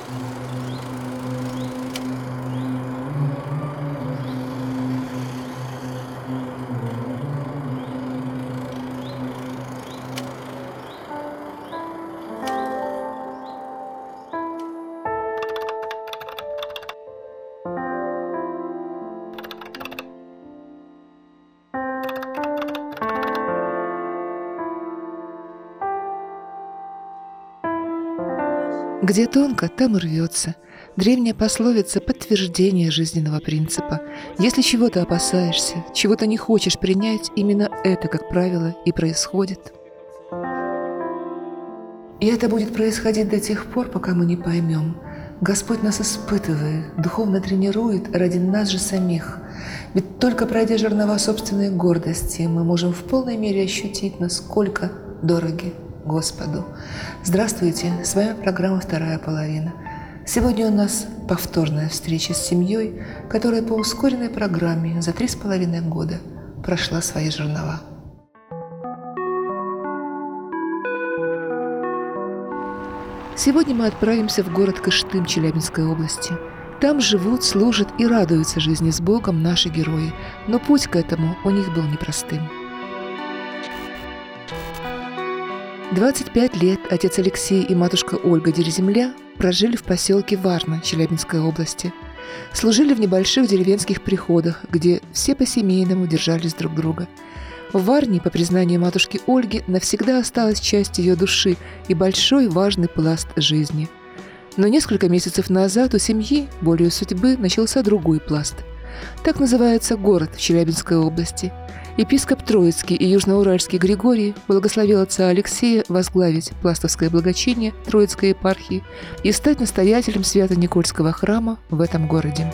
Где тонко, там и рвется. Древняя пословица – подтверждение жизненного принципа. Если чего-то опасаешься, чего-то не хочешь принять, именно это, как правило, и происходит. И это будет происходить до тех пор, пока мы не поймем. Господь нас испытывает, духовно тренирует ради нас же самих. Ведь только пройдя жернова собственной гордости, мы можем в полной мере ощутить, насколько дороги Господу. Здравствуйте, с вами программа «Вторая половина». Сегодня у нас повторная встреча с семьей, которая по ускоренной программе за 3,5 года прошла свои жернова. Сегодня мы отправимся в город Кыштым Челябинской области. Там живут, служат и радуются жизни с Богом наши герои, но путь к этому у них был непростым. 25 лет отец Алексей и матушка Ольга Дереземля прожили в поселке Варна Челябинской области. Служили в небольших деревенских приходах, где все по-семейному держались друг друга. В Варне, по признанию матушки Ольги, навсегда осталась часть ее души и большой важный пласт жизни. Но несколько месяцев назад у семьи, волею судьбы, начался другой пласт. Так называется город в Челябинской области. Епископ Троицкий и Южноуральский Григорий благословил отца Алексея возглавить пластовское благочиние Троицкой епархии и стать настоятелем Свято-Никольского храма в этом городе.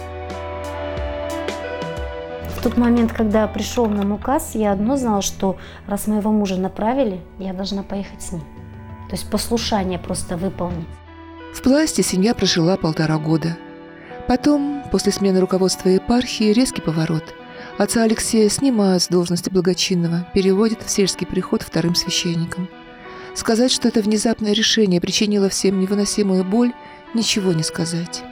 В тот момент, когда пришел нам указ, я одно знала, что раз моего мужа направили, я должна поехать с ним. То есть послушание просто выполнить. В Пласте семья прожила 1,5 года. Потом, после смены руководства епархии, резкий поворот. Отца Алексея снимают с должности благочинного, переводят в сельский приход вторым священником. Сказать, что это внезапное решение причинило всем невыносимую боль, ничего не сказать.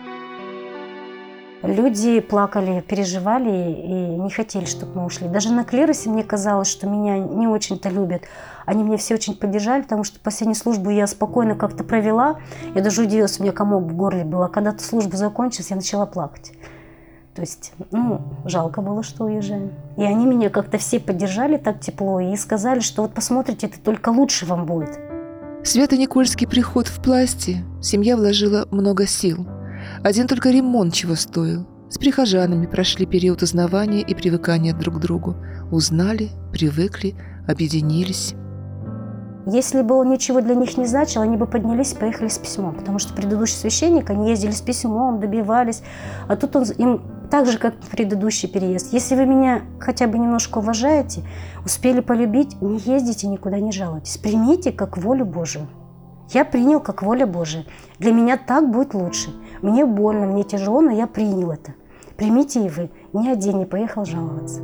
Люди плакали, переживали и не хотели, чтобы мы ушли. Даже на клиросе мне казалось, что меня не очень-то любят. Они меня все очень поддержали, потому что последнюю службу я спокойно как-то провела. Я даже удивилась, у меня комок в горле был. А когда служба закончилась, я начала плакать. То есть, жалко было, что уезжаем. И они меня как-то все поддержали так тепло и сказали, что вот посмотрите, это только лучше вам будет. В Свято-Никольский приход в Пласте семья вложила много сил. Один только ремонт чего стоил. С прихожанами прошли период узнавания и привыкания друг к другу. Узнали, привыкли, объединились. Если бы он ничего для них не значил, они бы поднялись и поехали с письмом. Потому что предыдущий священник, они ездили с письмом, добивались. А тут он им так же, как предыдущий переезд. Если вы меня хотя бы немножко уважаете, успели полюбить, не ездите, никуда не жалуйтесь. Примите как волю Божию. Я принял как воля Божия. Для меня так будет лучше. Мне больно, мне тяжело, но я принял это. Примите и вы. Ни один не поехал жаловаться.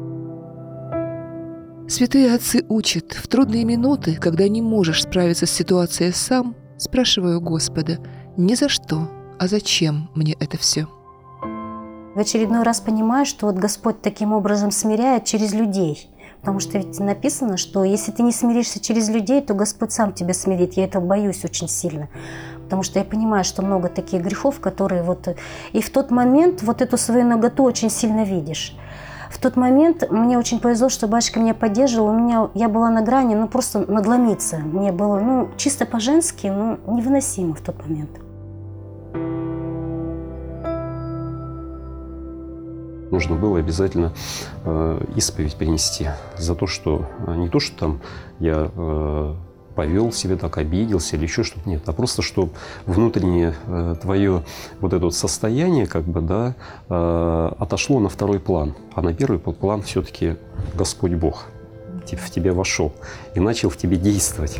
Святые отцы учат, в трудные минуты, когда не можешь справиться с ситуацией сам, спрашиваю Господа, не за что, а зачем мне это все? В очередной раз понимаю, что вот Господь таким образом смиряет через людей. Потому что ведь написано, что если ты не смиришься через людей, то Господь сам тебя смирит. Я этого боюсь очень сильно. Потому что я понимаю, что много таких грехов, которые вот... И в тот момент вот эту свою наготу очень сильно видишь. В тот момент мне очень повезло, что батюшка меня поддерживал. Я была на грани, просто надломиться. Мне было, чисто по-женски, невыносимо в тот момент. Нужно было обязательно исповедь принести за то, что не то, что там я повел себя так, обиделся или еще что-то, нет, а просто, что внутреннее твое вот это вот состояние отошло на второй план, а на первый план все-таки Господь Бог в тебя вошел и начал в тебе действовать.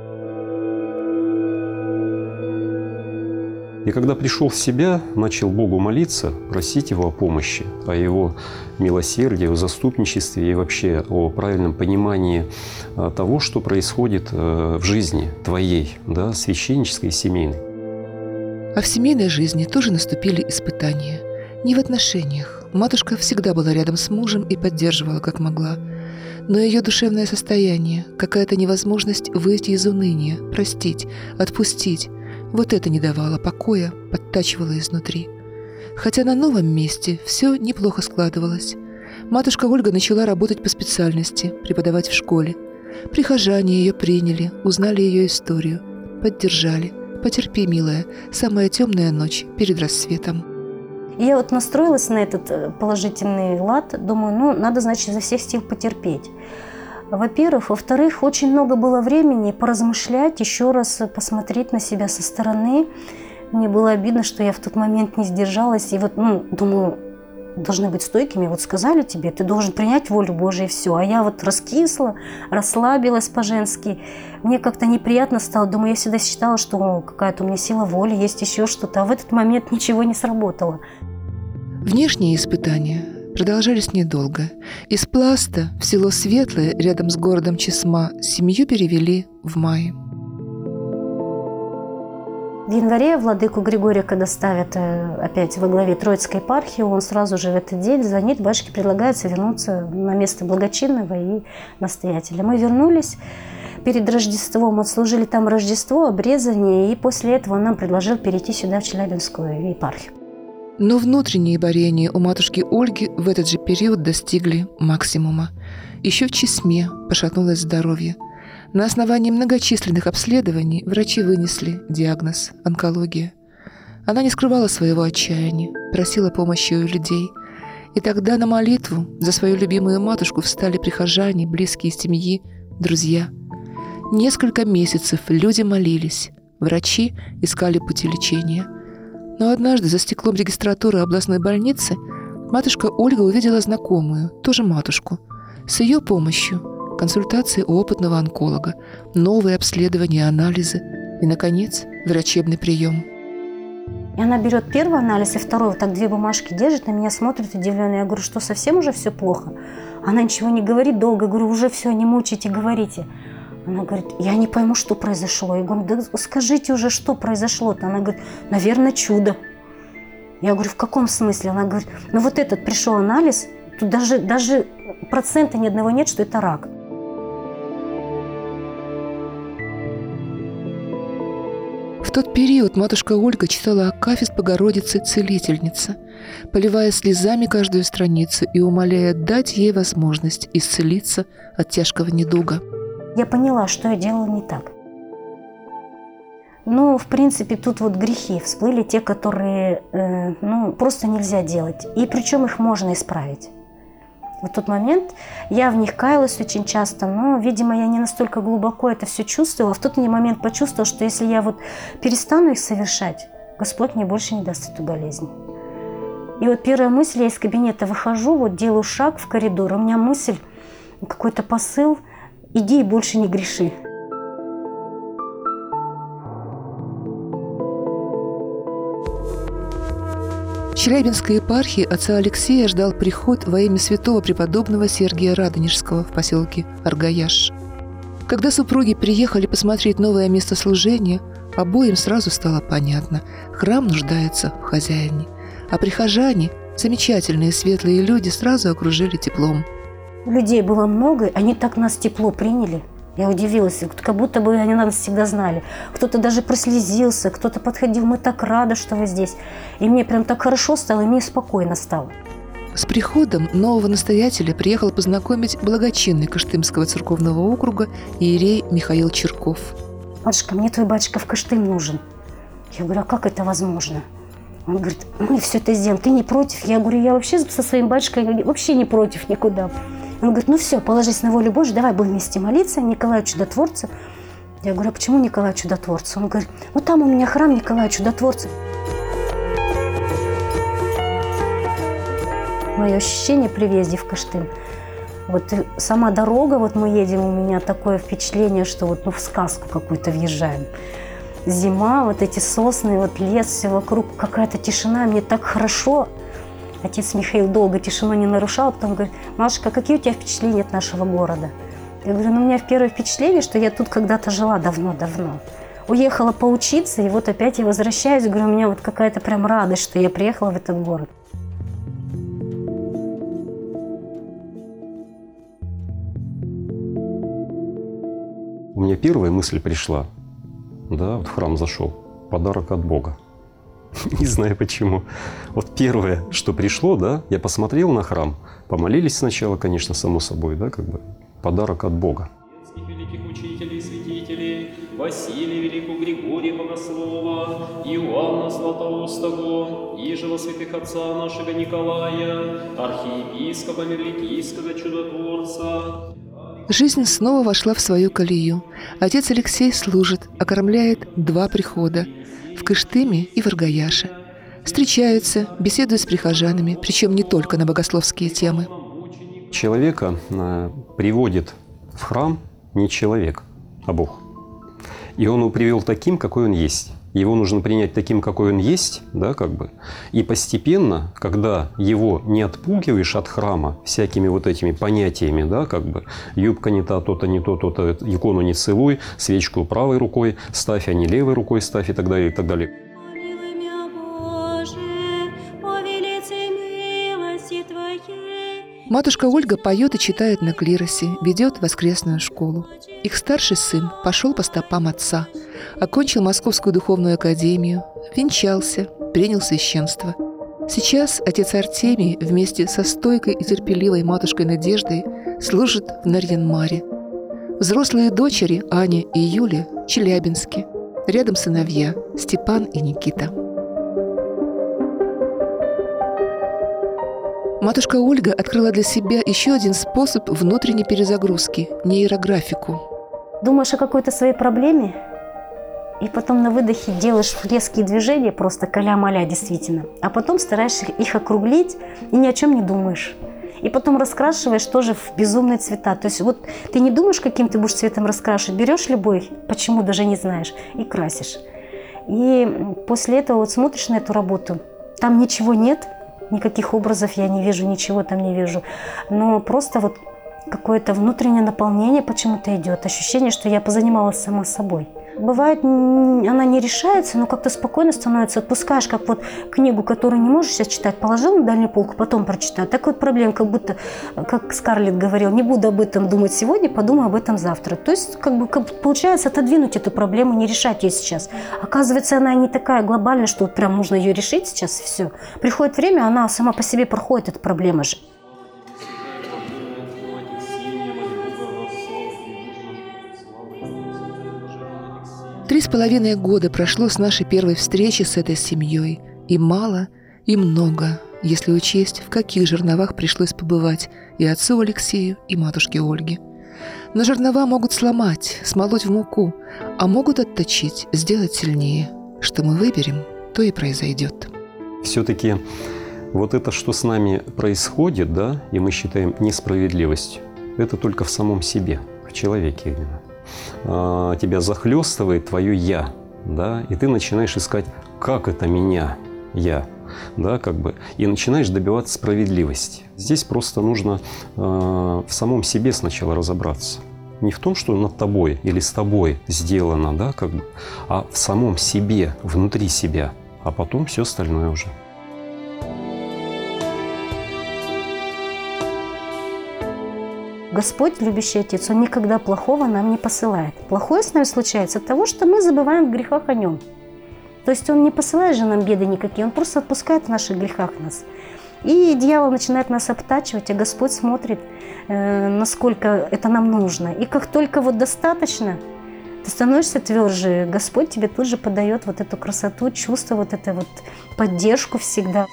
И когда пришел в себя, начал Богу молиться, просить Его о помощи, о Его милосердии, о заступничестве и вообще о правильном понимании того, что происходит в жизни твоей, священнической и семейной. А в семейной жизни тоже наступили испытания. Не в отношениях. Матушка всегда была рядом с мужем и поддерживала, как могла. Но ее душевное состояние, какая-то невозможность выйти из уныния, простить, отпустить, вот это не давало покоя, подтачивало изнутри. Хотя на новом месте все неплохо складывалось. Матушка Ольга начала работать по специальности, преподавать в школе. Прихожане ее приняли, узнали ее историю, поддержали. «Потерпи, милая, самая темная ночь перед рассветом». Я вот настроилась на этот положительный лад, думаю, надо, значит, изо всех сил потерпеть. Во-первых. Во-вторых, очень много было времени поразмышлять, еще раз посмотреть на себя со стороны. Мне было обидно, что я в тот момент не сдержалась. И вот, думаю, должны быть стойкими. Вот сказали тебе, ты должен принять волю Божию и все. А я вот раскисла, расслабилась по-женски. Мне как-то неприятно стало. Думаю, я всегда считала, что какая-то у меня сила воли, есть еще что-то. А в этот момент ничего не сработало. Внешние испытания продолжались недолго. Из Пласта в село Светлое, рядом с городом Чесма, семью перевели в мае. В январе владыку Григория, когда ставят опять во главе Троицкой епархии, он сразу же в этот день звонит, батюшке предлагается вернуться на место благочинного и настоятеля. Мы вернулись. Перед Рождеством отслужили там Рождество, обрезание, и после этого он нам предложил перейти сюда, в Челябинскую епархию. Но внутренние борения у матушки Ольги в этот же период достигли максимума. Еще в Чесме пошатнулось здоровье. На основании многочисленных обследований врачи вынесли диагноз – онкология. Она не скрывала своего отчаяния, просила помощи у людей. И тогда на молитву за свою любимую матушку встали прихожане, близкие семьи, друзья. Несколько месяцев люди молились, врачи искали пути лечения. Но однажды за стеклом регистратуры областной больницы матушка Ольга увидела знакомую, тоже матушку. С ее помощью консультации у опытного онколога, новые обследования, анализы и, наконец, врачебный прием. И она берет первый анализ и второй, вот так две бумажки держит, на меня смотрит удивленно. Я говорю, что совсем уже все плохо? Она ничего не говорит долго, говорю, уже все, не мучайте, говорите. Она говорит, я не пойму, что произошло. Я говорю, да скажите уже, что произошло-то. Она говорит, наверное, чудо. Я говорю, в каком смысле? Она говорит, вот этот пришел анализ, тут даже процента ни одного нет, что это рак. В тот период матушка Ольга читала акафист Богородицы Целительница, поливая слезами каждую страницу и умоляя дать ей возможность исцелиться от тяжкого недуга. Я поняла, что я делала не так. В принципе, тут вот грехи всплыли, те, которые просто нельзя делать. И причем их можно исправить. В тот момент я в них каялась очень часто, но, видимо, я не настолько глубоко это все чувствовала. В тот момент почувствовала, что если я вот перестану их совершать, Господь мне больше не даст эту болезнь. И вот первая мысль, я из кабинета выхожу, вот делаю шаг в коридор, у меня мысль, какой-то посыл, иди и больше не греши. В Челябинской епархии отца Алексея ждал приход во имя святого преподобного Сергия Радонежского в поселке Аргаяш. Когда супруги приехали посмотреть новое место служения, обоим сразу стало понятно – храм нуждается в хозяине. А прихожане, замечательные светлые люди, сразу окружили теплом. Людей было много, они так нас тепло приняли. Я удивилась, как будто бы они нас всегда знали. Кто-то даже прослезился, кто-то подходил, мы так рады, что вы здесь. И мне прям так хорошо стало, и мне спокойно стало. С приходом нового настоятеля приехал познакомить благочинный Кыштымского церковного округа иерей Михаил Черков. «Батюшка, мне твой батюшка в Кыштым нужен». Я говорю, а как это возможно? Он говорит, мы все это сделаем, ты не против? Я говорю, я вообще со своим батюшкой вообще не против никуда. Он говорит, все, положись на волю Божию, давай будем вместе молиться Николаю Чудотворцу. Я говорю, а почему Николаю Чудотворцу? Он говорит, там у меня храм Николая Чудотворца. Мое ощущение при въезде в Кыштым. Вот сама дорога, вот мы едем, у меня такое впечатление, что вот в сказку какую-то въезжаем. Зима, вот эти сосны, вот лес, все вокруг, какая-то тишина, мне так хорошо. Отец Михаил долго тишину не нарушал, потом говорит, Машка, какие у тебя впечатления от нашего города? Я говорю, у меня первое впечатление, что я тут когда-то жила давно-давно. уехала поучиться, и вот опять я возвращаюсь, говорю, у меня вот какая-то прям радость, что я приехала в этот город. У меня первая мысль пришла, да, вот в храм зашел, подарок от Бога. Не знаю почему. Вот первое, что пришло, да, я посмотрел на храм, помолились сначала, конечно, само собой, да, как бы подарок от Бога. Великих учителей, святителей, Василия Великого, Григория Богослова, Иоанна Златоустого, Ижего святых отца нашего Николая, архиепископа Мерликийского чудотворца. Жизнь снова вошла в свою колею. Отец Алексей служит, окормляет 2 прихода – в Кыштыме и в Аргаяше. Встречаются, беседуют с прихожанами, причем не только на богословские темы. Человека приводит в храм не человек, а Бог. И он его привел таким, какой он есть. Его нужно принять таким, какой он есть, да, как бы. И постепенно, когда его не отпугиваешь от храма всякими вот этими понятиями, да, как бы, юбка не та, то-то не то, то-то, икону не целуй, свечку правой рукой ставь, а не левой рукой ставь и так далее, и так далее. Матушка Ольга поет и читает на клиросе, ведет воскресную школу. Их старший сын пошел по стопам отца, окончил Московскую духовную академию, венчался, принял священство. Сейчас отец Артемий вместе со стойкой и терпеливой матушкой Надеждой служит в Нарьян-Маре. Взрослые дочери Аня и Юля – в Челябинске. Рядом сыновья Степан и Никита. Матушка Ольга открыла для себя еще один способ внутренней перезагрузки – нейрографику. Думаешь о какой-то своей проблеме, и потом на выдохе делаешь резкие движения, просто каля-маля действительно, а потом стараешься их округлить и ни о чем не думаешь. И потом раскрашиваешь тоже в безумные цвета. То есть вот ты не думаешь, каким ты будешь цветом раскрашивать, берешь любой, почему даже не знаешь, и красишь. И после этого вот смотришь на эту работу, там ничего нет, никаких образов я не вижу, ничего там не вижу. Но просто вот какое-то внутреннее наполнение почему-то идет. Ощущение, что я позанималась сама собой. Бывает, она не решается, но как-то спокойно становится. Отпускаешь, как вот книгу, которую не можешь сейчас читать, положил на дальнюю полку, потом прочитаю. Так вот проблема, как будто, как Скарлетт говорил, не буду об этом думать сегодня, подумаю об этом завтра. То есть, как бы, получается отодвинуть эту проблему, не решать ее сейчас. Оказывается, она не такая глобальная, что вот прям нужно ее решить сейчас, и все. Приходит время, она сама по себе проходит, эта проблема же. 3,5 года прошло с нашей первой встречи с этой семьей. И мало, и много, если учесть, в каких жерновах пришлось побывать и отцу Алексею, и матушке Ольге. Но жернова могут сломать, смолоть в муку, а могут отточить, сделать сильнее. Что мы выберем, то и произойдет. Все-таки вот это, что с нами происходит, да, и мы считаем несправедливостью, это только в самом себе, в человеке именно. Тебя захлестывает твое «я», да, и ты начинаешь искать, как это меня, я, да, как бы, и начинаешь добиваться справедливости. Здесь просто нужно в самом себе сначала разобраться. Не в том, что над тобой или с тобой сделано, да, как бы, а в самом себе, внутри себя, а потом все остальное уже. Господь, любящий Отец, Он никогда плохого нам не посылает. Плохое с нами случается от того, что мы забываем в грехах о Нем. То есть Он не посылает же нам беды никакие, Он просто отпускает в наших грехах нас. И дьявол начинает нас обтачивать, а Господь смотрит, насколько это нам нужно. И как только вот достаточно, ты становишься тверже, Господь тебе тут же подает вот эту красоту, чувство, вот эту вот поддержку всегда.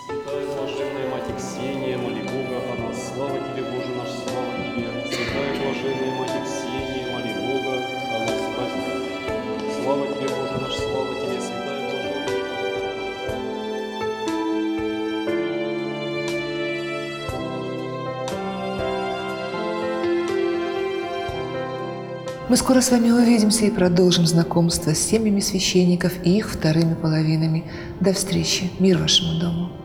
Мы скоро с вами увидимся и продолжим знакомство с семьями священников и их вторыми половинами. До встречи. Мир вашему дому.